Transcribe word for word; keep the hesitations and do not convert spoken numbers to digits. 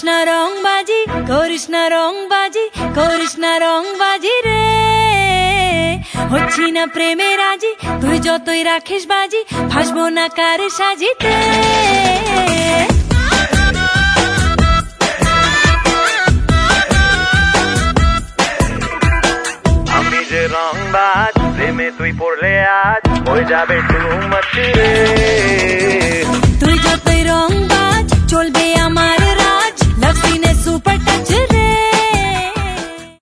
না রংবাজি, করিস না রংবাজি, করিস না রংবাজি রে। হচ্ছি না প্রেমে রাজি, তুই যতই রাখিস বাজি, ফাঁসবো না কারে সাজিতে। আমি যে রংবাজ, প্রেমে তুই পড়লে আজ হয়ে যাবে টু মাচ রে। তুই যতই রংবাজ, চলবে আমার